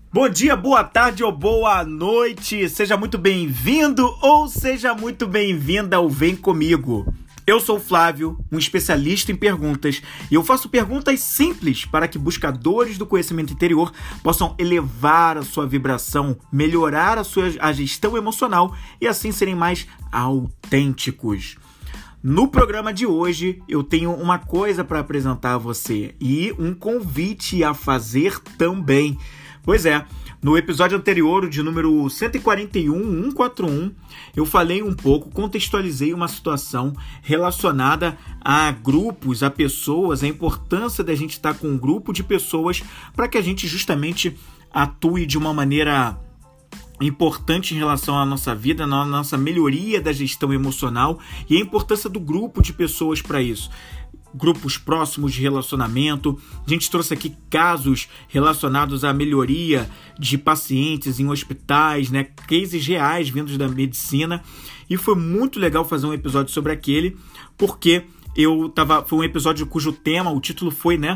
Bom dia, boa tarde ou boa noite, seja muito bem-vindo ou seja muito bem-vinda ao Vem Comigo. Eu sou o Flávio, um especialista em perguntas, e eu faço perguntas simples para que buscadores do conhecimento interior possam elevar a sua vibração, melhorar a gestão emocional e assim serem mais autênticos. No programa de hoje, eu tenho uma coisa para apresentar a você e um convite a fazer também. Pois é, no episódio anterior, de número 141, eu falei um pouco, contextualizei uma situação relacionada a grupos, a pessoas, a importância da gente estar com um grupo de pessoas para que a gente justamente atue de uma maneira importante em relação à nossa vida, na nossa melhoria da gestão emocional e a importância do grupo de pessoas para isso. Grupos próximos de relacionamento. A gente trouxe aqui casos relacionados à melhoria de pacientes em hospitais, né? Cases reais vindos da medicina. E foi muito legal fazer um episódio sobre aquele, porque foi um episódio cujo tema, o título foi, né?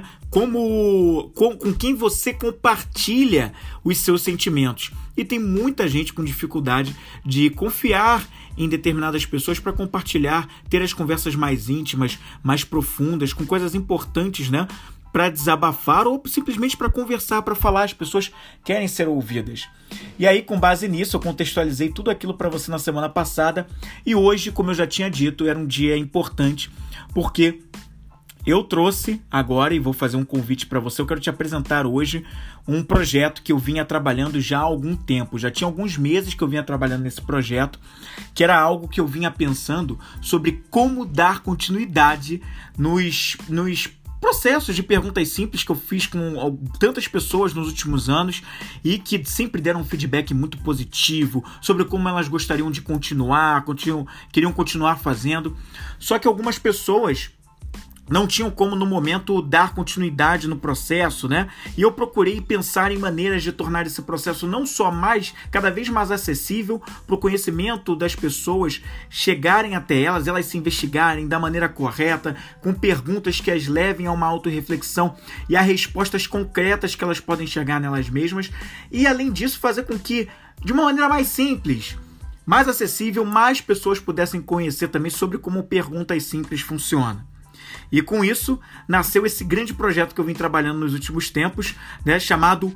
Com quem você compartilha os seus sentimentos. E tem muita gente com dificuldade de confiar em determinadas pessoas para compartilhar, ter as conversas mais íntimas, mais profundas, com coisas importantes, né? Para desabafar ou simplesmente para conversar, para falar. As pessoas querem ser ouvidas. E aí, com base nisso, eu contextualizei tudo aquilo para você na semana passada. E hoje, como eu já tinha dito, era um dia importante, porque eu trouxe agora, e vou fazer um convite para você, eu quero te apresentar hoje um projeto que eu vinha trabalhando já há algum tempo. Já tinha alguns meses que eu vinha trabalhando nesse projeto, que era algo que eu vinha pensando sobre como dar continuidade nos processos de perguntas simples que eu fiz com tantas pessoas nos últimos anos e que sempre deram um feedback muito positivo sobre como elas gostariam de queriam continuar fazendo. Só que algumas pessoas não tinham como, no momento, dar continuidade no processo, né? E eu procurei pensar em maneiras de tornar esse processo não só cada vez mais acessível para o conhecimento das pessoas chegarem até elas se investigarem da maneira correta, com perguntas que as levem a uma autorreflexão e a respostas concretas que elas podem chegar nelas mesmas. E, além disso, fazer com que, de uma maneira mais simples, mais acessível, mais pessoas pudessem conhecer também sobre como perguntas simples funcionam. E com isso, nasceu esse grande projeto que eu vim trabalhando nos últimos tempos, né, chamado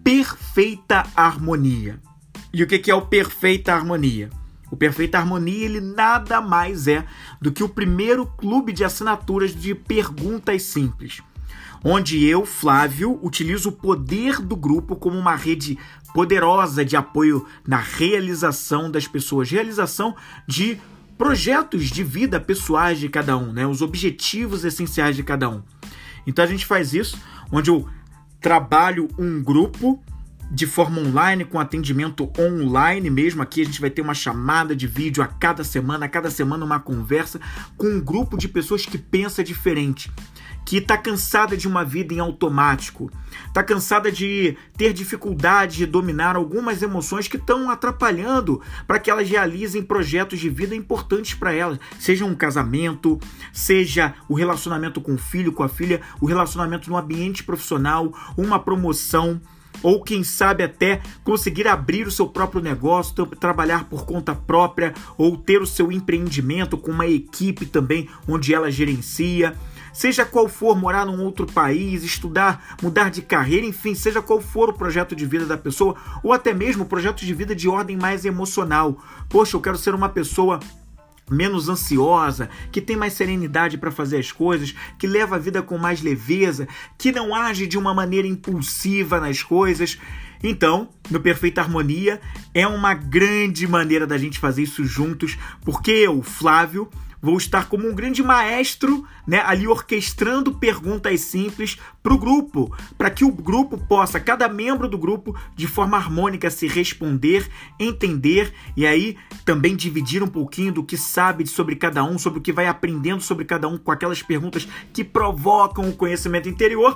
Perfeita Harmonia. E o que é o Perfeita Harmonia? O Perfeita Harmonia, ele nada mais é do que o primeiro clube de assinaturas de perguntas simples, onde eu, Flávio, utilizo o poder do grupo como uma rede poderosa de apoio na realização das pessoas, realização de projetos de vida pessoais de cada um, né? Os objetivos essenciais de cada um. Então a gente faz isso, onde eu trabalho um grupo de forma online, com atendimento online mesmo. Aqui a gente vai ter uma chamada de vídeo a cada semana uma conversa com um grupo de pessoas que pensa diferente, que está cansada de uma vida em automático, está cansada de ter dificuldade de dominar algumas emoções que estão atrapalhando para que elas realizem projetos de vida importantes para elas, seja um casamento, seja o relacionamento com o filho, com a filha, o relacionamento no ambiente profissional, uma promoção, ou quem sabe até conseguir abrir o seu próprio negócio, trabalhar por conta própria, ou ter o seu empreendimento com uma equipe também onde ela gerencia. Seja qual for, morar num outro país, estudar, mudar de carreira, enfim, seja qual for o projeto de vida da pessoa, ou até mesmo o projeto de vida de ordem mais emocional. Poxa, eu quero ser uma pessoa menos ansiosa, que tem mais serenidade para fazer as coisas, que leva a vida com mais leveza, que não age de uma maneira impulsiva nas coisas. Então, no Perfeita Harmonia, é uma grande maneira da gente fazer isso juntos, porque eu, Flávio, vou estar como um grande maestro, né, ali orquestrando perguntas simples para o grupo, para que o grupo possa, cada membro do grupo, de forma harmônica, se responder, entender e aí também dividir um pouquinho do que sabe sobre cada um, sobre o que vai aprendendo sobre cada um com aquelas perguntas que provocam o conhecimento interior.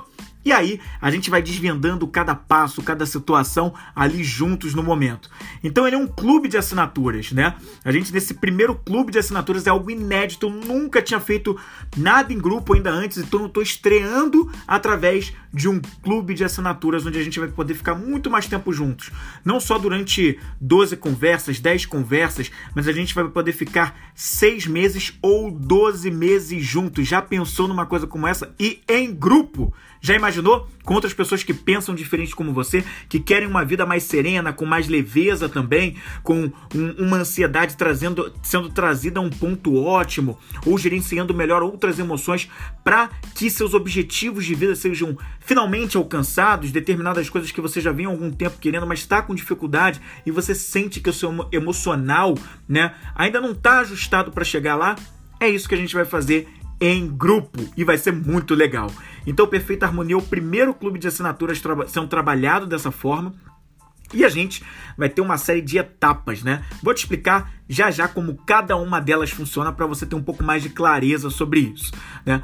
E aí, a gente vai desvendando cada passo, cada situação ali juntos no momento. Então, ele é um clube de assinaturas, né? A gente, nesse primeiro clube de assinaturas, é algo inédito. Eu nunca tinha feito nada em grupo ainda antes, então eu estou estreando através de um clube de assinaturas, onde a gente vai poder ficar muito mais tempo juntos. Não só durante 12 conversas, 10 conversas, mas a gente vai poder ficar 6 meses ou 12 meses juntos. Já pensou numa coisa como essa? E em grupo? Já imaginou? Com outras pessoas que pensam diferente como você, que querem uma vida mais serena, com mais leveza também, com uma ansiedade sendo trazida a um ponto ótimo, ou gerenciando melhor outras emoções para que seus objetivos de vida sejam finalmente alcançados, determinadas coisas que você já vinha há algum tempo querendo, mas está com dificuldade e você sente que o seu emocional, né, ainda não está ajustado para chegar lá. É isso que a gente vai fazer em grupo e vai ser muito legal. Então, Perfeita Harmonia é o primeiro clube de assinaturas sendo trabalhado dessa forma. E a gente vai ter uma série de etapas, né? Vou te explicar já já como cada uma delas funciona para você ter um pouco mais de clareza sobre isso, né?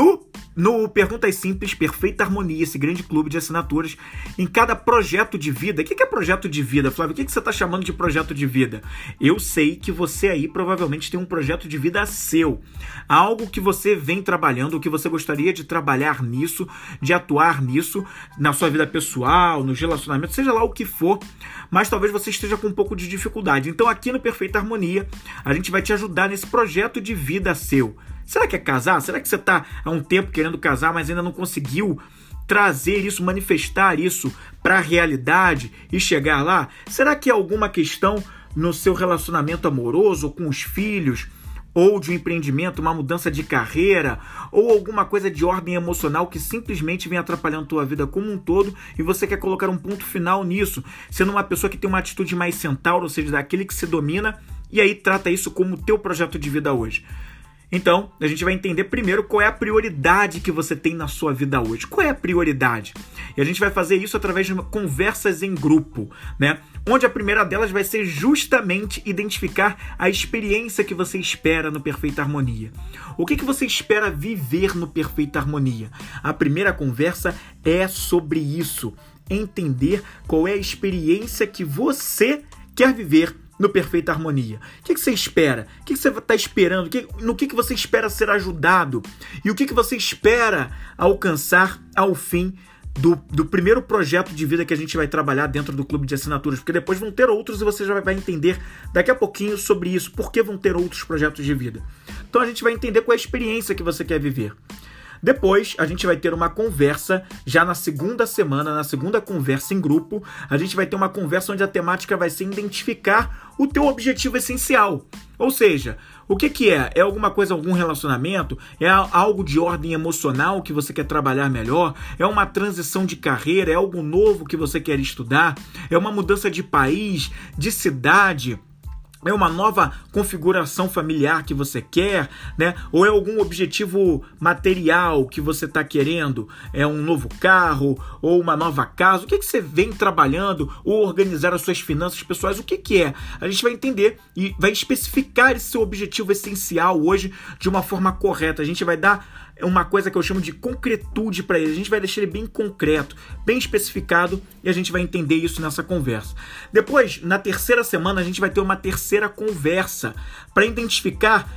No Perguntas Simples, Perfeita Harmonia, esse grande clube de assinaturas, em cada projeto de vida... O que é projeto de vida, Flávio? O que você está chamando de projeto de vida? Eu sei que você aí provavelmente tem um projeto de vida seu. Algo que você vem trabalhando, que você gostaria de trabalhar nisso, de atuar nisso, na sua vida pessoal, nos relacionamentos, seja lá o que for, mas talvez você esteja com um pouco de dificuldade. Então aqui no Perfeita Harmonia, a gente vai te ajudar nesse projeto de vida seu. Será que é casar? Será que você está há um tempo querendo casar, mas ainda não conseguiu trazer isso, manifestar isso para a realidade e chegar lá? Será que é alguma questão no seu relacionamento amoroso, ou com os filhos, ou de um empreendimento, uma mudança de carreira, ou alguma coisa de ordem emocional que simplesmente vem atrapalhando a tua vida como um todo e você quer colocar um ponto final nisso, sendo uma pessoa que tem uma atitude mais centauro, ou seja, daquele que se domina, e aí trata isso como o teu projeto de vida hoje. Então, a gente vai entender primeiro qual é a prioridade que você tem na sua vida hoje. Qual é a prioridade? E a gente vai fazer isso através de conversas em grupo, né? Onde a primeira delas vai ser justamente identificar a experiência que você espera no Perfeita Harmonia. O que você espera viver no Perfeita Harmonia? A primeira conversa é sobre isso. Entender qual é a experiência que você quer viver no Perfeita Harmonia. O que você espera? O que você está esperando? No que você espera ser ajudado? E o que você espera alcançar ao fim do primeiro projeto de vida que a gente vai trabalhar dentro do clube de assinaturas? Porque depois vão ter outros e você já vai entender daqui a pouquinho sobre isso. Por que vão ter outros projetos de vida? Então a gente vai entender qual é a experiência que você quer viver. Depois, a gente vai ter uma conversa, já na segunda semana, na segunda conversa em grupo, a gente vai ter uma conversa onde a temática vai ser identificar o teu objetivo essencial. Ou seja, o que é? É alguma coisa, algum relacionamento? É algo de ordem emocional que você quer trabalhar melhor? É uma transição de carreira? É algo novo que você quer estudar? É uma mudança de país, de cidade? É uma nova configuração familiar que você quer, né? Ou é algum objetivo material que você está querendo? É um novo carro ou uma nova casa? O que você vem trabalhando? Ou organizar as suas finanças pessoais? O que é? A gente vai entender e vai especificar esse seu objetivo essencial hoje de uma forma correta. A gente vai dar uma coisa que eu chamo de concretude para ele. A gente vai deixar ele bem concreto, bem especificado, e a gente vai entender isso nessa conversa. Depois, na terceira semana, a gente vai ter uma terceira conversa para identificar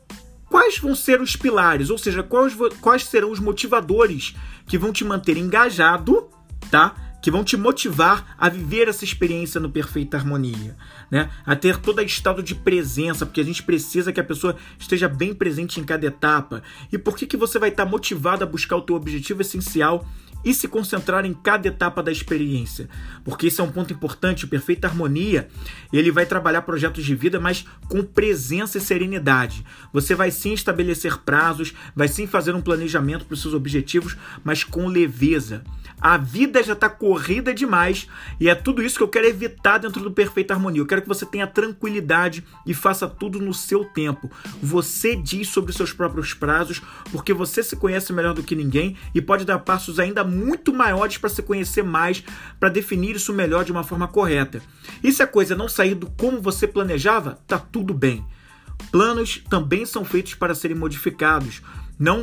quais vão ser os pilares, ou seja, quais serão os motivadores que vão te manter engajado, tá? Que vão te motivar a viver essa experiência no Perfeita Harmonia, né? A ter todo estado de presença, porque a gente precisa que a pessoa esteja bem presente em cada etapa. E por que você vai estar motivado a buscar o teu objetivo essencial e se concentrar em cada etapa da experiência? Porque esse é um ponto importante. O Perfeita Harmonia, ele vai trabalhar projetos de vida, mas com presença e serenidade. Você vai sim estabelecer prazos, vai sim fazer um planejamento para os seus objetivos, mas com leveza. A vida já está corrida demais e é tudo isso que eu quero evitar dentro do Perfeita Harmonia. Eu quero que você tenha tranquilidade e faça tudo no seu tempo. Você diz sobre os seus próprios prazos, porque você se conhece melhor do que ninguém e pode dar passos ainda muito maiores para se conhecer mais, para definir isso melhor de uma forma correta. E se a coisa não sair do como você planejava, tá tudo bem. Planos também são feitos para serem modificados. Não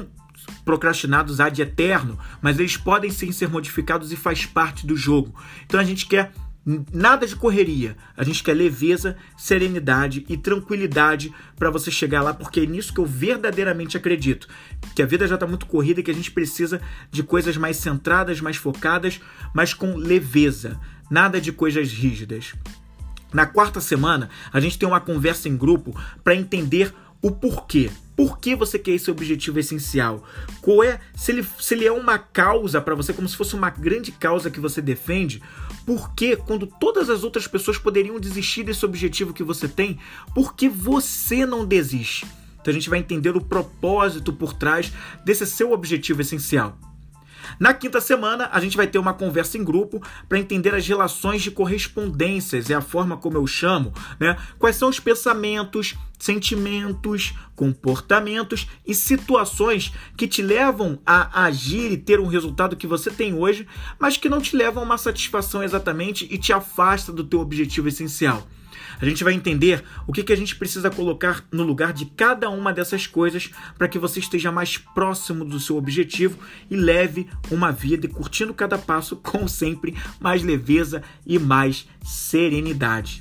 procrastinados ad eterno, mas eles podem sim ser modificados e faz parte do jogo. Então a gente quer nada de correria, a gente quer leveza, serenidade e tranquilidade para você chegar lá, porque é nisso que eu verdadeiramente acredito, que a vida já está muito corrida e que a gente precisa de coisas mais centradas, mais focadas, mas com leveza, nada de coisas rígidas. Na quarta semana, a gente tem uma conversa em grupo para entender o porquê. Por que você quer esse objetivo essencial? Qual é, se ele é uma causa para você, como se fosse uma grande causa que você defende, por que, quando todas as outras pessoas poderiam desistir desse objetivo que você tem, por que você não desiste? Então a gente vai entender o propósito por trás desse seu objetivo essencial. Na quinta semana, a gente vai ter uma conversa em grupo para entender as relações de correspondências, é a forma como eu chamo, né? Quais são os pensamentos, sentimentos, comportamentos e situações que te levam a agir e ter um resultado que você tem hoje, mas que não te levam a uma satisfação exatamente e te afasta do teu objetivo essencial. A gente vai entender o que a gente precisa colocar no lugar de cada uma dessas coisas para que você esteja mais próximo do seu objetivo e leve uma vida e curtindo cada passo com sempre mais leveza e mais serenidade.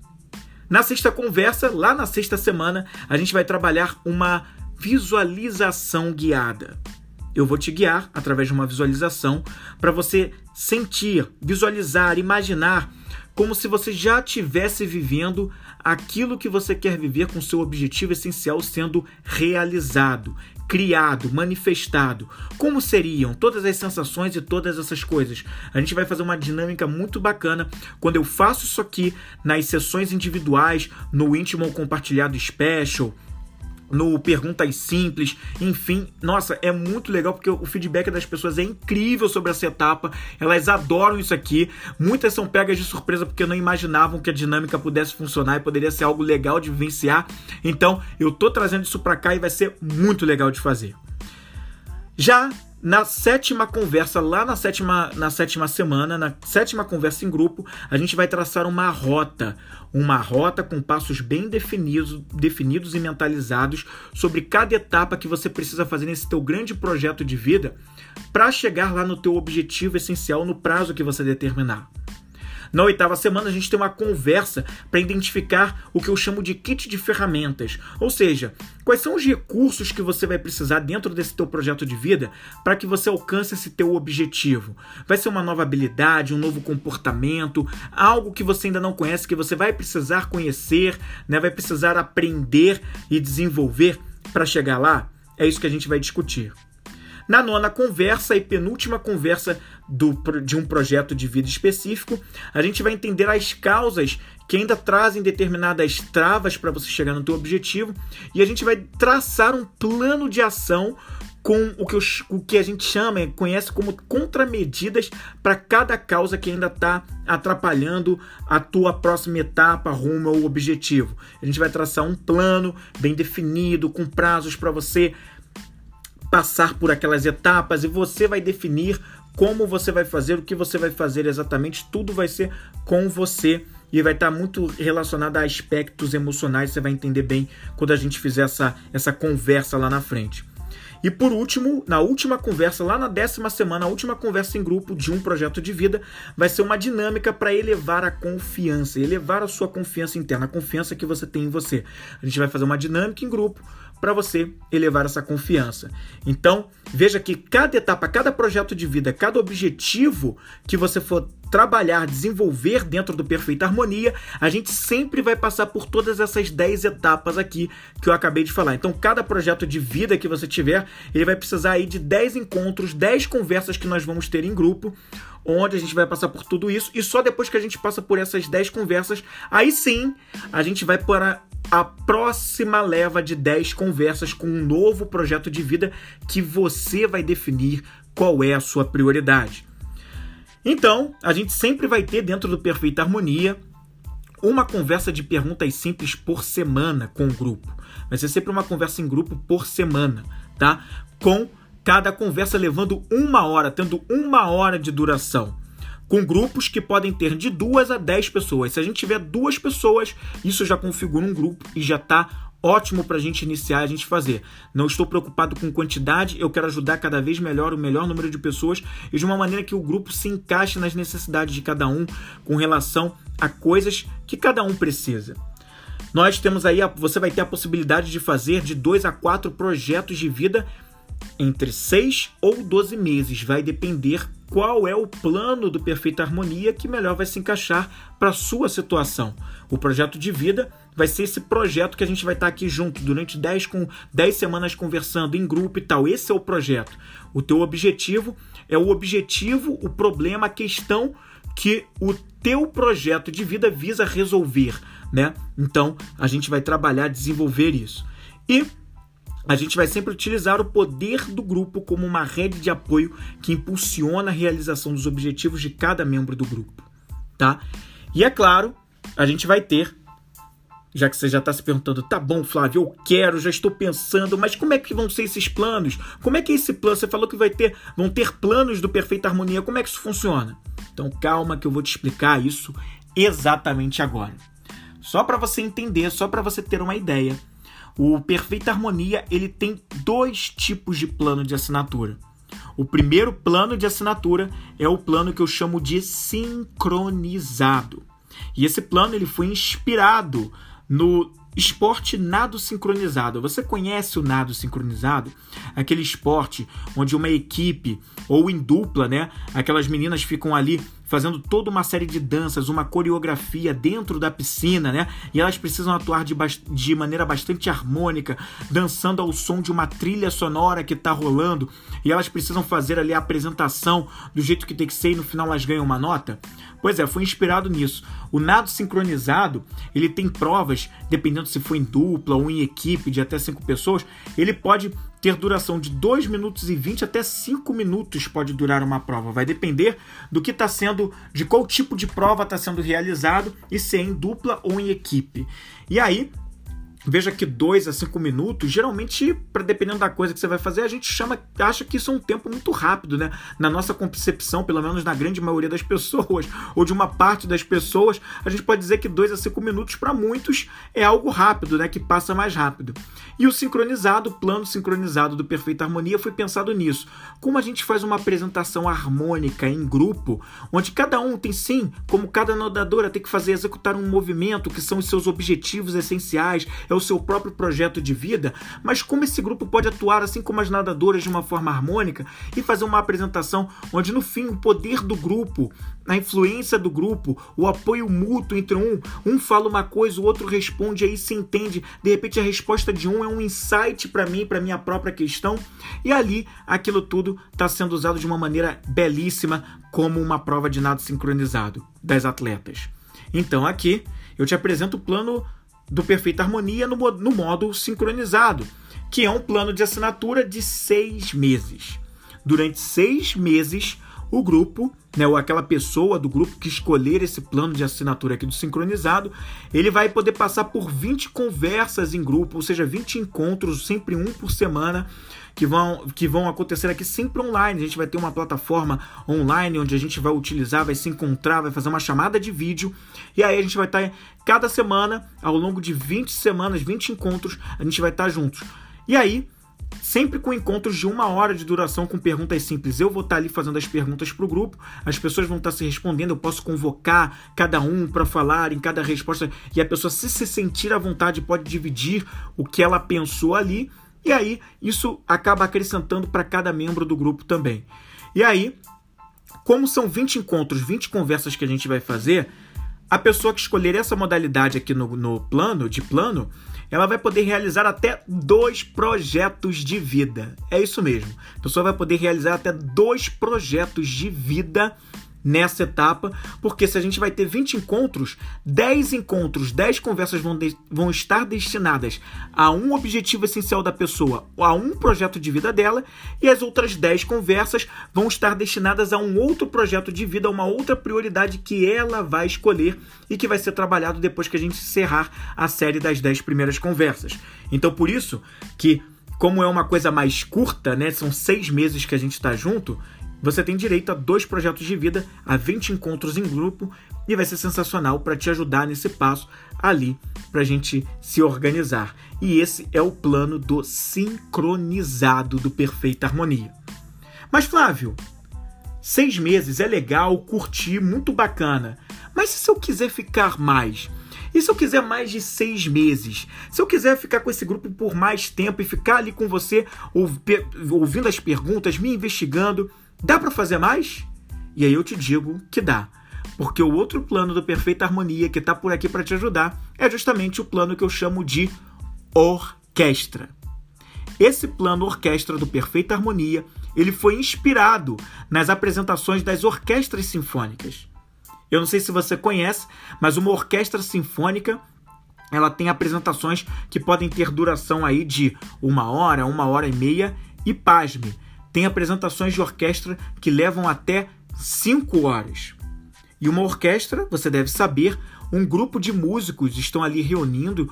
Na sexta conversa, lá na sexta semana, a gente vai trabalhar uma visualização guiada. Eu vou te guiar através de uma visualização para você sentir, visualizar, imaginar como se você já estivesse vivendo aquilo que você quer viver com seu objetivo essencial sendo realizado, criado, manifestado. Como seriam todas as sensações e todas essas coisas? A gente vai fazer uma dinâmica muito bacana quando eu faço isso aqui nas sessões individuais, no íntimo ou compartilhado special, no Perguntas Simples, enfim, nossa, é muito legal porque o feedback das pessoas é incrível sobre essa etapa, elas adoram isso aqui, muitas são pegas de surpresa porque não imaginavam que a dinâmica pudesse funcionar e poderia ser algo legal de vivenciar, então eu tô trazendo isso pra cá e vai ser muito legal de fazer. Já na sétima conversa, lá na sétima semana, na sétima conversa em grupo, a gente vai traçar uma rota com passos bem definidos e mentalizados sobre cada etapa que você precisa fazer nesse teu grande projeto de vida para chegar lá no teu objetivo essencial no prazo que você determinar. Na oitava semana, a gente tem uma conversa para identificar o que eu chamo de kit de ferramentas. Ou seja, quais são os recursos que você vai precisar dentro desse teu projeto de vida para que você alcance esse teu objetivo. Vai ser uma nova habilidade, um novo comportamento, algo que você ainda não conhece, que você vai precisar conhecer, né? Vai precisar aprender e desenvolver para chegar lá? É isso que a gente vai discutir. Na nona conversa e penúltima conversa de um projeto de vida específico, a gente vai entender as causas que ainda trazem determinadas travas para você chegar no teu objetivo e a gente vai traçar um plano de ação com o que a gente conhece como contramedidas para cada causa que ainda está atrapalhando a tua próxima etapa rumo ao objetivo. A gente vai traçar um plano bem definido, com prazos para você passar por aquelas etapas e você vai definir como você vai fazer, o que você vai fazer exatamente, tudo vai ser com você e vai estar muito relacionado a aspectos emocionais, você vai entender bem quando a gente fizer essa conversa lá na frente. E por último, na última conversa, lá na 10ª semana, a última conversa em grupo de um projeto de vida, vai ser uma dinâmica para elevar a confiança, elevar a sua confiança interna, a confiança que você tem em você. A gente vai fazer uma dinâmica em grupo para você elevar essa confiança. Então, veja que cada etapa, cada projeto de vida, cada objetivo que você for trabalhar, desenvolver dentro do Perfeita Harmonia, a gente sempre vai passar por todas essas 10 etapas aqui que eu acabei de falar. Então, cada projeto de vida que você tiver, ele vai precisar aí de 10 encontros, 10 conversas que nós vamos ter em grupo, onde a gente vai passar por tudo isso, e só depois que a gente passa por essas 10 conversas, aí sim, a gente vai para a próxima leva de 10 conversas com um novo projeto de vida que você vai definir qual é a sua prioridade. Então, a gente sempre vai ter dentro do Perfeita Harmonia uma conversa de perguntas simples por semana com o grupo. Vai ser sempre uma conversa em grupo por semana, tá? Com cada conversa levando 1 hora, tendo 1 hora de duração. Com grupos que podem ter de 2 a 10 pessoas. Se a gente tiver 2 pessoas, isso já configura um grupo e já está ótimo para a gente iniciar, a gente fazer. Não estou preocupado com quantidade, eu quero ajudar cada vez melhor, o melhor número de pessoas e de uma maneira que o grupo se encaixe nas necessidades de cada um com relação a coisas que cada um precisa. Nós temos aí, você vai ter a possibilidade de fazer de 2 a 4 projetos de vida entre 6 ou 12 meses. Vai depender qual é o plano do Perfeita Harmonia que melhor vai se encaixar para a sua situação. O projeto de vida vai ser esse projeto que a gente vai estar aqui junto durante 10 semanas conversando em grupo e tal. Esse é o projeto. O teu objetivo é o problema, a questão que o teu projeto de vida visa resolver, né? Então, a gente vai trabalhar, desenvolver isso. E a gente vai sempre utilizar o poder do grupo como uma rede de apoio que impulsiona a realização dos objetivos de cada membro do grupo, tá? E é claro, a gente vai ter, já que você já está se perguntando, tá bom, Flávio, eu quero, já estou pensando, mas como é que vão ser esses planos? Como é que é esse plano? Você falou que vão ter planos do Perfeita Harmonia, como é que isso funciona? Então calma que eu vou te explicar isso exatamente agora. Só para você entender, só para você ter uma ideia, o Perfeita Harmonia ele tem 2 tipos de plano de assinatura. O primeiro plano de assinatura é o plano que eu chamo de sincronizado. E esse plano ele foi inspirado no esporte nado sincronizado. Você conhece o nado sincronizado? Aquele esporte onde uma equipe ou em dupla, né? Aquelas meninas ficam ali fazendo toda uma série de danças, uma coreografia dentro da piscina, né? E elas precisam atuar de maneira bastante harmônica, dançando ao som de uma trilha sonora que está rolando, e elas precisam fazer ali a apresentação do jeito que tem que ser e no final elas ganham uma nota. Pois é, foi inspirado nisso. O nado sincronizado, ele tem provas, dependendo se for em dupla ou em equipe de até 5 pessoas, ele pode ter duração de 2 minutos e 20 até 5 minutos pode durar uma prova. Vai depender do que está sendo, de qual tipo de prova está sendo realizado e se é em dupla ou em equipe. E aí, veja que 2 a 5 minutos, geralmente, dependendo da coisa que você vai fazer, a gente acha que isso é um tempo muito rápido, né? Na nossa concepção, pelo menos na grande maioria das pessoas, ou de uma parte das pessoas, a gente pode dizer que 2 a 5 minutos para muitos é algo rápido, né? Que passa mais rápido. E o sincronizado, o plano sincronizado do Perfeita Harmonia foi pensado nisso. Como a gente faz uma apresentação harmônica em grupo, onde cada um tem sim, como cada nadadora tem que executar um movimento que são os seus objetivos essenciais, é o seu próprio projeto de vida, mas como esse grupo pode atuar assim como as nadadoras de uma forma harmônica e fazer uma apresentação onde no fim o poder do grupo, a influência do grupo, o apoio mútuo entre um fala uma coisa, o outro responde, aí se entende, de repente a resposta de um é um insight para mim, para minha própria questão, e ali aquilo tudo está sendo usado de uma maneira belíssima como uma prova de nado sincronizado das atletas. Então aqui eu te apresento o plano do Perfeita Harmonia no modo sincronizado, que é um plano de assinatura de 6 meses. Durante 6 meses, o grupo, né, ou aquela pessoa do grupo que escolher esse plano de assinatura aqui do sincronizado, ele vai poder passar por 20 conversas em grupo, ou seja, 20 encontros, sempre um por semana, que vão acontecer aqui sempre online. A gente vai ter uma plataforma online onde a gente vai utilizar, vai se encontrar, vai fazer uma chamada de vídeo, e aí a gente vai estar cada semana, ao longo de 20 semanas, 20 encontros, a gente vai estar juntos. E aí, sempre com encontros de 1 hora de duração com perguntas simples. Eu vou estar ali fazendo as perguntas para o grupo, as pessoas vão estar se respondendo, eu posso convocar cada um para falar em cada resposta, e a pessoa, se sentir à vontade, pode dividir o que ela pensou ali, e aí isso acaba acrescentando para cada membro do grupo também. E aí, como são 20 encontros, 20 conversas que a gente vai fazer, a pessoa que escolher essa modalidade aqui no plano, ela vai poder realizar até 2 projetos de vida. É isso mesmo. A pessoa vai poder realizar até 2 projetos de vida nessa etapa, porque se a gente vai ter 20 encontros, 10 conversas vão estar destinadas a um objetivo essencial da pessoa, a um projeto de vida dela, e as outras 10 conversas vão estar destinadas a um outro projeto de vida, a uma outra prioridade que ela vai escolher e que vai ser trabalhado depois que a gente encerrar a série das 10 primeiras conversas. Então, por isso que, como é uma coisa mais curta, né, são 6 meses que a gente está junto, você tem direito a 2 projetos de vida, a 20 encontros em grupo, e vai ser sensacional para te ajudar nesse passo ali para a gente se organizar. E esse é o plano do sincronizado do Perfeita Harmonia. Mas Flávio, 6 meses é legal, curtir, muito bacana. Mas e se eu quiser ficar mais? E se eu quiser mais de 6 meses? Se eu quiser ficar com esse grupo por mais tempo e ficar ali com você, ouvindo as perguntas, me investigando, dá para fazer mais? E aí eu te digo que dá. Porque o outro plano do Perfeita Harmonia que está por aqui para te ajudar é justamente o plano que eu chamo de orquestra. Esse plano orquestra do Perfeita Harmonia, ele foi inspirado nas apresentações das orquestras sinfônicas. Eu não sei se você conhece, mas uma orquestra sinfônica, ela tem apresentações que podem ter duração aí de 1 hora, 1h30 e, pasme, tem apresentações de orquestra que levam até 5 horas. E uma orquestra, você deve saber, um grupo de músicos estão ali reunidos,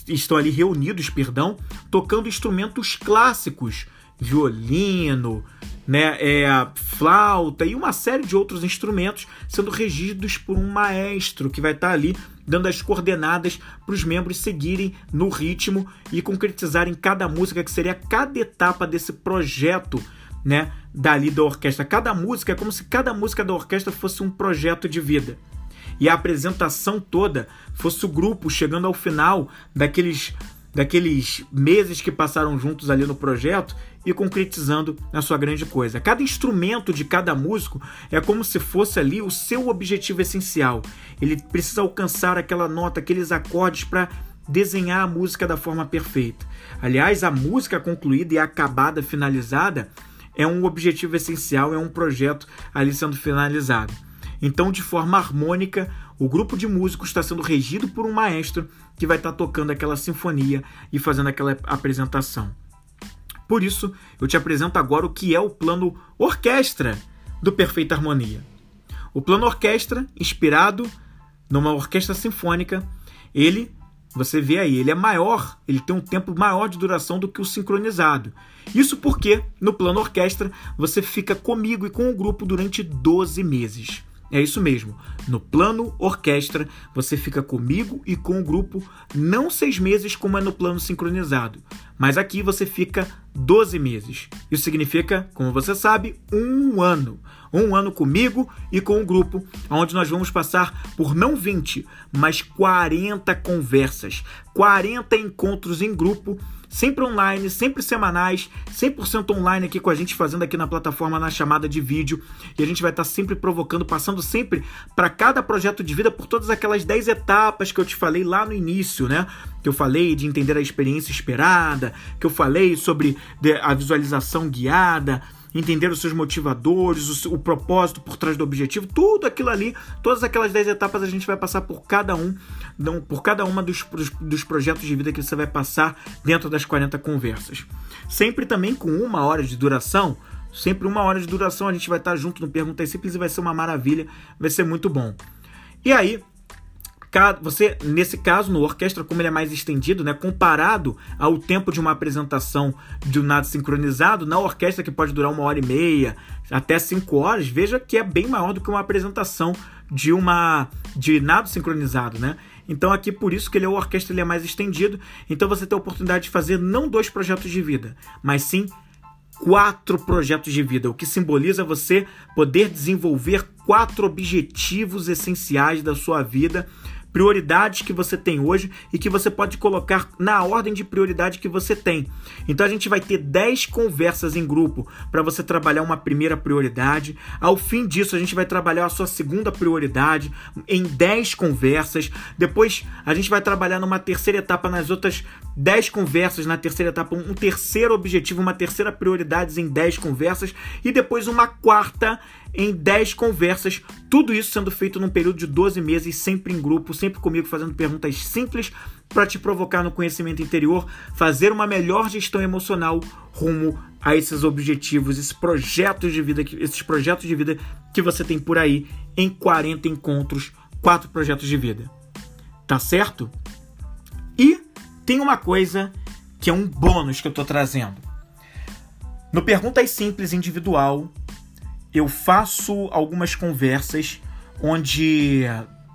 tocando instrumentos clássicos, violino, flauta e uma série de outros instrumentos sendo regidos por um maestro que vai estar ali dando as coordenadas para os membros seguirem no ritmo e concretizarem cada música, que seria cada etapa desse projeto, dali da orquestra. Cada música é como se cada música da orquestra fosse um projeto de vida. E a apresentação toda fosse o grupo chegando ao final daqueles meses que passaram juntos ali no projeto e concretizando a sua grande coisa. Cada instrumento de cada músico é como se fosse ali o seu objetivo essencial. Ele precisa alcançar aquela nota, aqueles acordes para desenhar a música da forma perfeita. Aliás, a música concluída e acabada, finalizada, é um objetivo essencial, é um projeto ali sendo finalizado. Então, de forma harmônica, o grupo de músicos está sendo regido por um maestro que vai estar tocando aquela sinfonia e fazendo aquela apresentação. Por isso, eu te apresento agora o que é o plano orquestra do Perfeita Harmonia. O plano orquestra, inspirado numa orquestra sinfônica, você vê aí, ele é maior, ele tem um tempo maior de duração do que o sincronizado. Isso porque, no plano orquestra, você fica comigo e com o grupo durante 12 meses. É isso mesmo, no plano orquestra, você fica comigo e com o grupo não 6 meses como é no plano sincronizado, mas aqui você fica 12 meses. Isso significa, como você sabe, 1 ano. 1 ano comigo e com o grupo, onde nós vamos passar por não 20, mas 40 conversas, 40 encontros em grupo, sempre online, sempre semanais, 100% online aqui com a gente, fazendo aqui na plataforma, na chamada de vídeo. E a gente vai estar sempre provocando, passando sempre para cada projeto de vida por todas aquelas 10 etapas que eu te falei lá no início, Que eu falei de entender a experiência esperada, que eu falei sobre a visualização guiada, entender os seus motivadores, o propósito por trás do objetivo, tudo aquilo ali, todas aquelas 10 etapas a gente vai passar por cada uma dos projetos de vida que você vai passar dentro das 40 conversas. Sempre também com 1 hora de duração, a gente vai estar junto no Perguntas Simples e vai ser uma maravilha, vai ser muito bom. E aí, você, nesse caso, no orquestra, como ele é mais estendido, comparado ao tempo de uma apresentação de um nado sincronizado, na orquestra, que pode durar 1h30 até 5 horas, veja que é bem maior do que uma apresentação de nado sincronizado, Então aqui, por isso que a orquestra ele é mais estendido, então você tem a oportunidade de fazer não 2 projetos de vida, mas sim 4 projetos de vida, o que simboliza você poder desenvolver 4 objetivos essenciais da sua vida, prioridades que você tem hoje e que você pode colocar na ordem de prioridade que você tem. Então a gente vai ter 10 conversas em grupo para você trabalhar uma primeira prioridade. Ao fim disso, a gente vai trabalhar a sua segunda prioridade em 10 conversas. Depois a gente vai trabalhar numa terceira etapa, nas outras 10 conversas, na terceira etapa, um terceiro objetivo, uma terceira prioridade em 10 conversas e depois uma quarta em 10 conversas, tudo isso sendo feito num período de 12 meses, sempre em grupo, sempre comigo, fazendo perguntas simples para te provocar no conhecimento interior, fazer uma melhor gestão emocional rumo a esses objetivos, esses projetos de vida que você tem por aí em 40 encontros, 4 projetos de vida. Tá certo? E tem uma coisa que é um bônus que eu tô trazendo. No Perguntas Simples individual, eu faço algumas conversas onde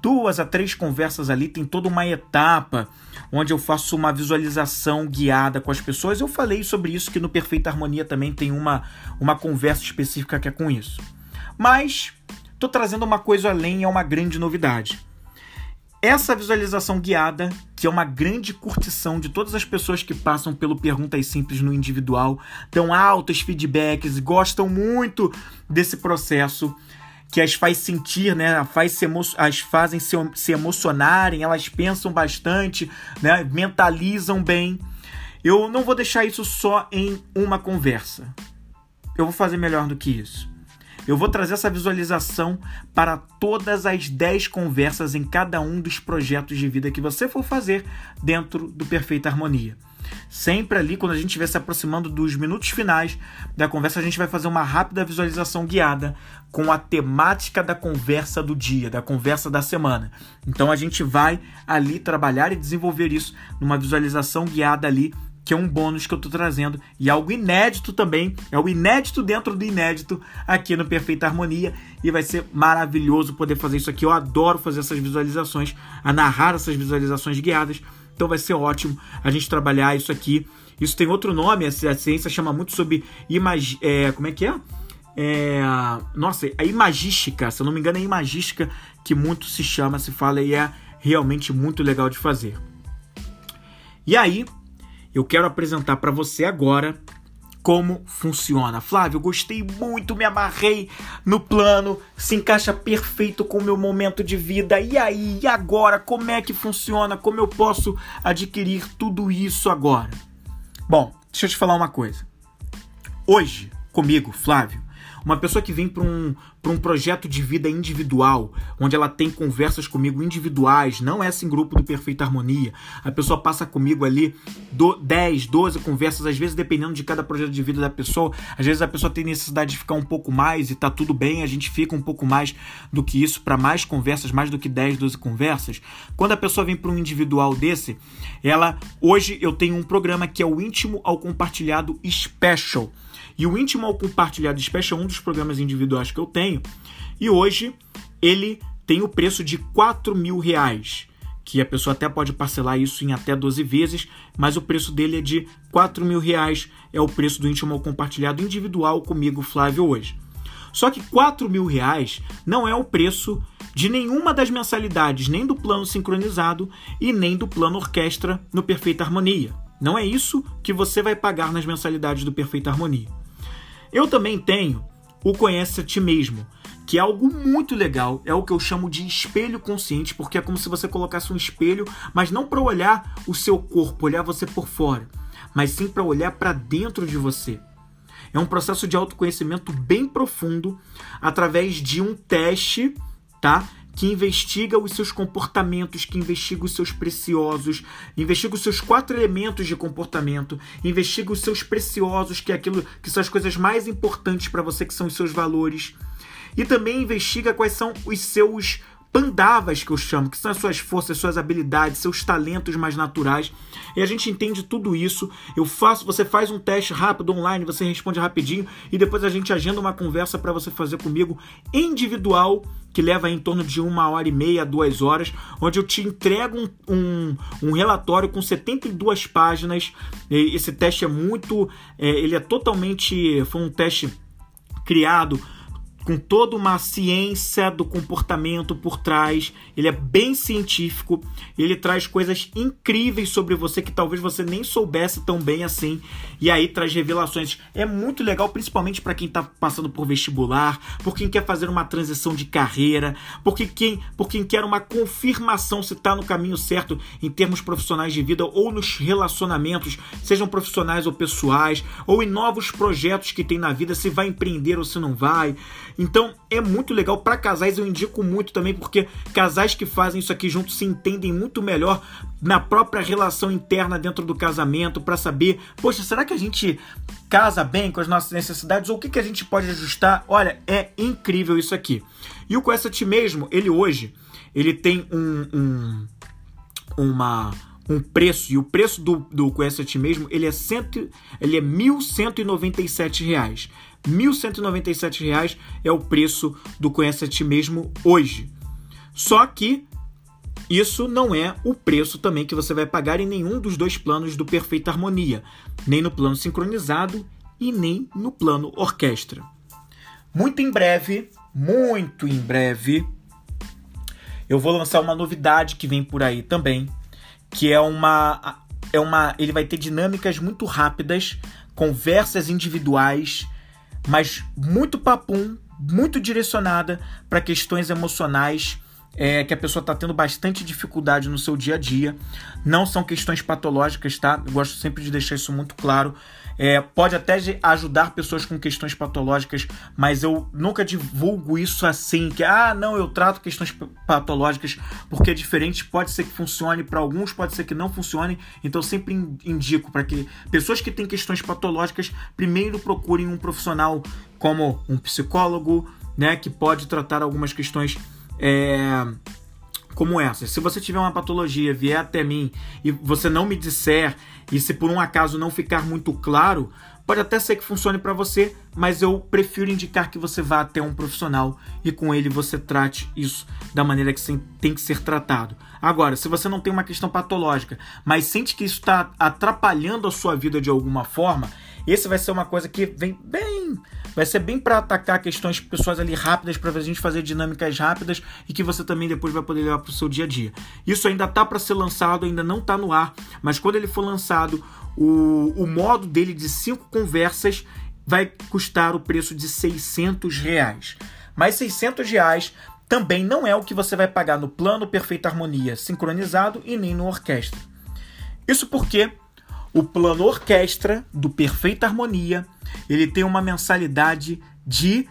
2 a 3 conversas ali, tem toda uma etapa onde eu faço uma visualização guiada com as pessoas. Eu falei sobre isso, que no Perfeita Harmonia também tem uma conversa específica que é com isso. Mas estou trazendo uma coisa além, é uma grande novidade. Essa visualização guiada, que é uma grande curtição de todas as pessoas que passam pelo Perguntas Simples no individual, dão altos feedbacks, gostam muito desse processo, que as faz sentir, né? As fazem se emocionarem, elas pensam bastante, né? Mentalizam bem. Eu não vou deixar isso só em uma conversa. Eu vou fazer melhor do que isso. Eu vou trazer essa visualização para todas as 10 conversas em cada um dos projetos de vida que você for fazer dentro do Perfeita Harmonia. Sempre ali, quando a gente estiver se aproximando dos minutos finais da conversa, a gente vai fazer uma rápida visualização guiada com a temática da conversa do dia, da conversa da semana. Então a gente vai ali trabalhar e desenvolver isso numa visualização guiada ali, que é um bônus que eu estou trazendo, e algo inédito também, é o inédito dentro do inédito aqui no Perfeita Harmonia, e vai ser maravilhoso poder fazer isso aqui. Eu adoro fazer essas visualizações, a narrar essas visualizações guiadas, então vai ser ótimo a gente trabalhar isso aqui. Isso tem outro nome, a ciência chama muito sobre como é que é? A imagística, se eu não me engano é imagística que muito se fala, e é realmente muito legal de fazer. E aí, eu quero apresentar para você agora como funciona. Flávio, eu gostei muito, me amarrei no plano, se encaixa perfeito com o meu momento de vida. E aí, e agora? Como é que funciona? Como eu posso adquirir tudo isso agora? Bom, deixa eu te falar uma coisa. Hoje, comigo, Flávio, uma pessoa que vem para um projeto de vida individual, onde ela tem conversas comigo individuais, não é assim grupo do Perfeita Harmonia. A pessoa passa comigo ali 10, 12 conversas, às vezes dependendo de cada projeto de vida da pessoa. Às vezes a pessoa tem necessidade de ficar um pouco mais e tá tudo bem, a gente fica um pouco mais do que isso para mais conversas, mais do que 10, 12 conversas. Quando a pessoa vem para um individual desse, hoje eu tenho um programa que é o Íntimo ao Compartilhado Special. E o Íntimo ao Compartilhado Special é um dos programas individuais que eu tenho. E hoje ele tem o preço de R$4.000, que a pessoa até pode parcelar isso em até 12 vezes, mas o preço dele é de R$4.000, é o preço do Íntimo ao Compartilhado individual comigo, Flávio, hoje. Só que R$4.000 não é o preço de nenhuma das mensalidades, nem do plano sincronizado e nem do plano orquestra no Perfeita Harmonia. Não é isso que você vai pagar nas mensalidades do Perfeita Harmonia. Eu também tenho o Conhece a Ti Mesmo, que é algo muito legal, é o que eu chamo de espelho consciente, porque é como se você colocasse um espelho, mas não para olhar o seu corpo, olhar você por fora, mas sim para olhar para dentro de você. É um processo de autoconhecimento bem profundo, através de um teste, tá? Que investiga os seus comportamentos, que investiga os seus preciosos, investiga os seus 4 elementos de comportamento, investiga os seus preciosos, que é aquilo que são as coisas mais importantes para você, que são os seus valores, e também investiga quais são os seus pandavas, que eu chamo, que são as suas forças, suas habilidades, seus talentos mais naturais. E a gente entende tudo isso. Você faz um teste rápido online, você responde rapidinho e depois a gente agenda uma conversa para você fazer comigo individual, que leva em torno de 1h30, 2 horas, onde eu te entrego um relatório com 72 páginas. Esse teste foi um teste criado com toda uma ciência do comportamento por trás. Ele é bem científico, ele traz coisas incríveis sobre você que talvez você nem soubesse tão bem assim, e aí traz revelações. É muito legal, principalmente para quem está passando por vestibular, por quem quer fazer uma transição de carreira, por quem quer uma confirmação se está no caminho certo em termos profissionais de vida ou nos relacionamentos, sejam profissionais ou pessoais, ou em novos projetos que tem na vida, se vai empreender ou se não vai. Então é muito legal. Para casais eu indico muito também, porque casais que fazem isso aqui juntos se entendem muito melhor na própria relação interna dentro do casamento, para saber, poxa, será que a gente casa bem com as nossas necessidades, ou o que a gente pode ajustar? Olha, é incrível isso aqui. E o Conhece a Ti Mesmo, ele tem um preço, e o preço do Conhece a Ti Mesmo, ele é R$1.197. R$1.197 é o preço do Conhece a Ti Mesmo hoje. Só que isso não é o preço também que você vai pagar em nenhum dos dois planos do Perfeita Harmonia, nem no plano sincronizado e nem no plano orquestra. Muito em breve, eu vou lançar uma novidade que vem por aí também, que ele vai ter dinâmicas muito rápidas, conversas individuais, mas muito papum, muito direcionada para questões emocionais, que a pessoa está tendo bastante dificuldade no seu dia a dia. Não são questões patológicas, tá? Eu gosto sempre de deixar isso muito claro. Pode até ajudar pessoas com questões patológicas, mas eu nunca divulgo isso assim, que não, eu trato questões patológicas porque é diferente, pode ser que funcione para alguns, pode ser que não funcione, então eu sempre indico para que pessoas que têm questões patológicas primeiro procurem um profissional como um psicólogo, né, que pode tratar algumas questões como essa. Se você tiver uma patologia, vier até mim e você não me disser, e se por um acaso não ficar muito claro, pode até ser que funcione para você, mas eu prefiro indicar que você vá até um profissional e com ele você trate isso da maneira que tem que ser tratado. Agora, se você não tem uma questão patológica, mas sente que isso está atrapalhando a sua vida de alguma forma, esse vai ser uma coisa que vai ser bem para atacar questões pessoais ali rápidas, para a gente fazer dinâmicas rápidas e que você também depois vai poder levar para o seu dia a dia. Isso ainda tá para ser lançado, ainda não está no ar, mas quando ele for lançado, o modo dele de 5 conversas vai custar o preço de R$600. Mas R$600 também não é o que você vai pagar no plano Perfeita Harmonia sincronizado e nem no orquestra. Isso porque o plano orquestra do Perfeita Harmonia, ele tem uma mensalidade de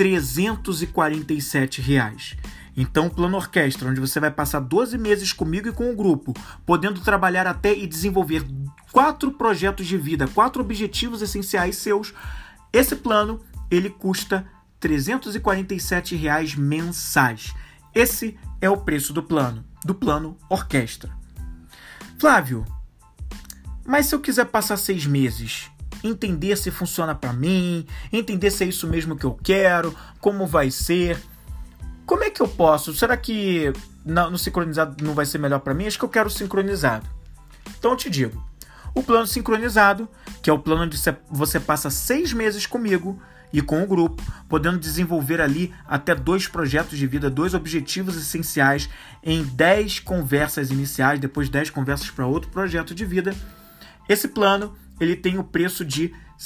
R$347. Então, o plano orquestra, onde você vai passar 12 meses comigo e com o grupo, podendo trabalhar até e desenvolver 4 projetos de vida, 4 objetivos essenciais seus, esse plano, ele custa R$347 mensais. Esse é o preço do plano orquestra. Flávio, mas se eu quiser passar 6 meses, entender se funciona para mim, entender se é isso mesmo que eu quero, como vai ser, como é que eu posso? Será que no sincronizado não vai ser melhor para mim? Acho que eu quero sincronizado. Então eu te digo, o plano sincronizado, que é o plano onde você passa 6 meses comigo e com o grupo, podendo desenvolver ali até 2 projetos de vida, 2 objetivos essenciais em 10 conversas iniciais, depois 10 conversas para outro projeto de vida. Esse plano, ele tem o preço de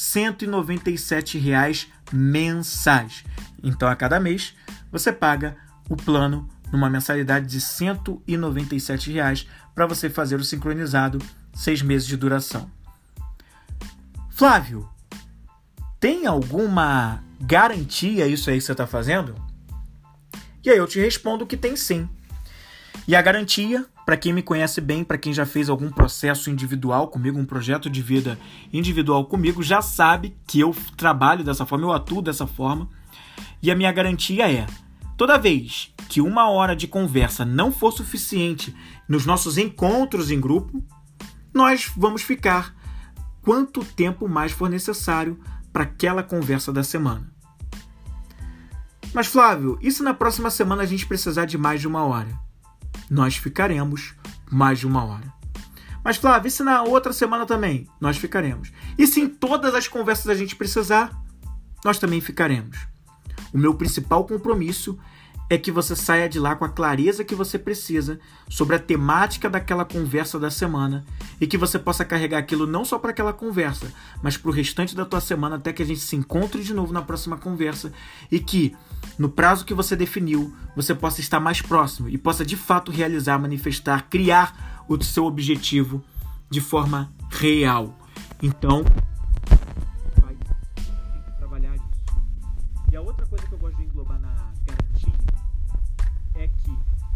R$197 mensais. Então, a cada mês, você paga o plano numa mensalidade de R$197 para você fazer o sincronizado, 6 meses de duração. Flávio, tem alguma garantia isso aí que você está fazendo? E aí eu te respondo que tem sim. E a garantia, para quem me conhece bem, para quem já fez algum processo individual comigo, um projeto de vida individual comigo, já sabe que eu trabalho dessa forma, eu atuo dessa forma. E a minha garantia é, toda vez que 1 hora de conversa não for suficiente nos nossos encontros em grupo, nós vamos ficar quanto tempo mais for necessário para aquela conversa da semana. Mas Flávio, e se na próxima semana a gente precisar de mais de 1 hora? Nós ficaremos mais de 1 hora. Mas Flávio, e se na outra semana também? Nós ficaremos. E se em todas as conversas a gente precisar? Nós também ficaremos. O meu principal compromisso é que você saia de lá com a clareza que você precisa sobre a temática daquela conversa da semana e que você possa carregar aquilo não só para aquela conversa, mas para o restante da tua semana até que a gente se encontre de novo na próxima conversa e que, no prazo que você definiu, você possa estar mais próximo e possa de fato realizar, manifestar, criar o seu objetivo de forma real. Então, vai ter que trabalhar isso. E a outra coisa que eu gosto de englobar na garantia é que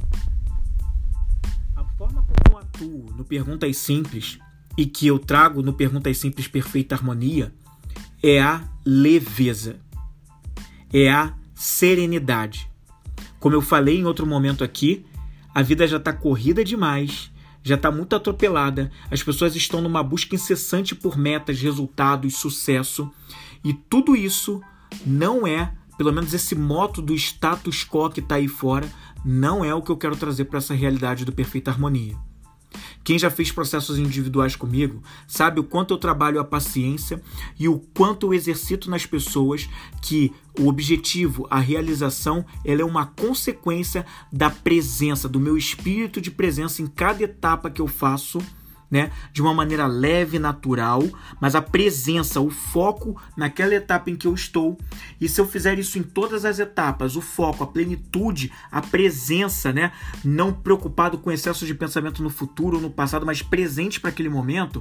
a forma como eu atuo no Perguntas Simples e que eu trago no Perguntas Simples Perfeita Harmonia é a leveza, é a serenidade. Como eu falei em outro momento aqui, a vida já está corrida demais, já está muito atropelada, as pessoas estão numa busca incessante por metas, resultados, sucesso, e tudo isso não é pelo menos esse moto do status quo que está aí fora, não é o que eu quero trazer para essa realidade do Perfeita Harmonia. Quem já fez processos individuais comigo sabe o quanto eu trabalho a paciência e o quanto eu exercito nas pessoas que o objetivo, a realização, ela é uma consequência da presença, do meu espírito de presença em cada etapa que eu faço, né, de uma maneira leve, natural, mas a presença, o foco naquela etapa em que eu estou. E se eu fizer isso em todas as etapas, o foco, a plenitude, a presença, né, não preocupado com excesso de pensamento no futuro ou no passado, mas presente para aquele momento,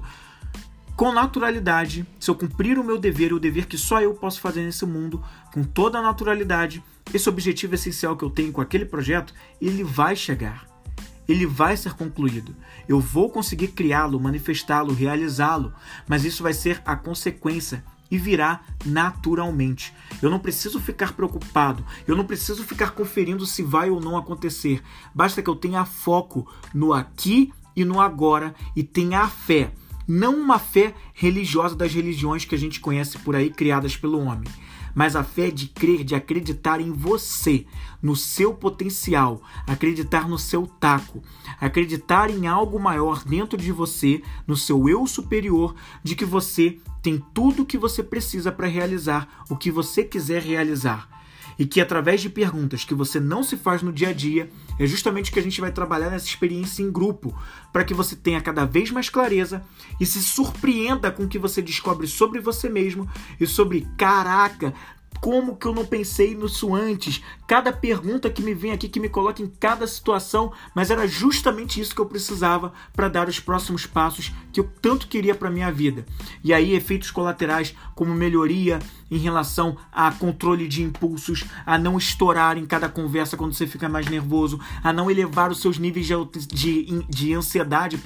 com naturalidade, se eu cumprir o meu dever, o dever que só eu posso fazer nesse mundo, com toda a naturalidade, esse objetivo essencial que eu tenho com aquele projeto, ele vai chegar. Ele vai ser concluído. Eu vou conseguir criá-lo, manifestá-lo, realizá-lo, mas isso vai ser a consequência e virá naturalmente. Eu não preciso ficar preocupado, eu não preciso ficar conferindo se vai ou não acontecer. Basta que eu tenha foco no aqui e no agora e tenha a fé. Não uma fé religiosa das religiões que a gente conhece por aí, criadas pelo homem, mas a fé de crer, de acreditar em você, no seu potencial, acreditar no seu taco, acreditar em algo maior dentro de você, no seu eu superior, de que você tem tudo o que você precisa para realizar o que você quiser realizar. E que através de perguntas que você não se faz no dia a dia, é justamente que a gente vai trabalhar nessa experiência em grupo, para que você tenha cada vez mais clareza e se surpreenda com o que você descobre sobre você mesmo e sobre, caraca, como que eu não pensei nisso antes? Cada pergunta que me vem aqui, que me coloca em cada situação, mas era justamente isso que eu precisava para dar os próximos passos que eu tanto queria para minha vida. E aí efeitos colaterais como melhoria em relação a controle de impulsos, a não estourar em cada conversa quando você fica mais nervoso, a não elevar os seus níveis de ansiedade,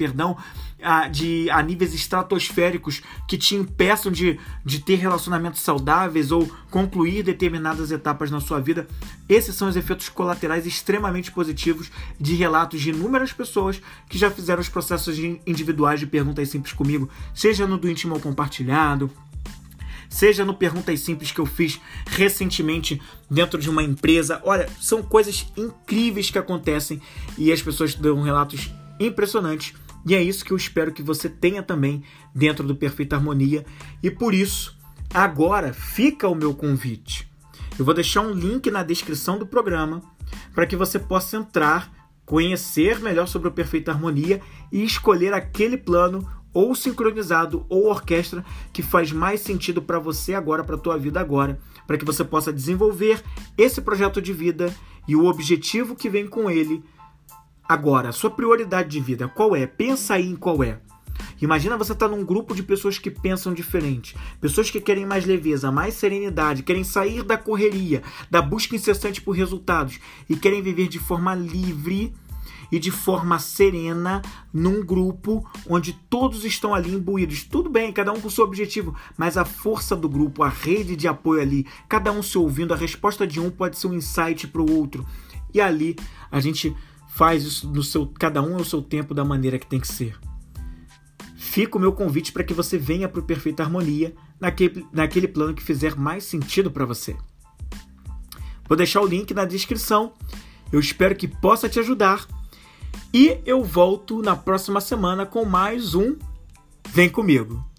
a níveis estratosféricos que te impeçam de ter relacionamentos saudáveis ou concluir determinadas etapas na sua vida. Esses são os efeitos colaterais extremamente positivos de relatos de inúmeras pessoas que já fizeram os processos individuais de perguntas simples comigo, seja no do íntimo ou compartilhado, seja no Perguntas Simples que eu fiz recentemente dentro de uma empresa. Olha, são coisas incríveis que acontecem e as pessoas dão relatos impressionantes. E é isso que eu espero que você tenha também dentro do Perfeita Harmonia. E por isso, agora fica o meu convite. Eu vou deixar um link na descrição do programa para que você possa entrar, conhecer melhor sobre o Perfeita Harmonia e escolher aquele plano ou sincronizado ou orquestra que faz mais sentido para você agora, para a tua vida agora, para que você possa desenvolver esse projeto de vida e o objetivo que vem com ele agora. A sua prioridade de vida, qual é? Pensa aí em qual é. Imagina você estar num grupo de pessoas que pensam diferente, pessoas que querem mais leveza, mais serenidade, querem sair da correria, da busca incessante por resultados e querem viver de forma livre e de forma serena num grupo onde todos estão ali imbuídos. Tudo bem, cada um com o seu objetivo, mas a força do grupo, a rede de apoio ali, cada um se ouvindo, a resposta de um pode ser um insight para o outro. E ali a gente faz isso cada um ao seu tempo, da maneira que tem que ser. Fica o meu convite para que você venha para o Perfeita Harmonia naquele plano que fizer mais sentido para você. Vou deixar o link na descrição. Eu espero que possa te ajudar. E eu volto na próxima semana com mais um Vem Comigo.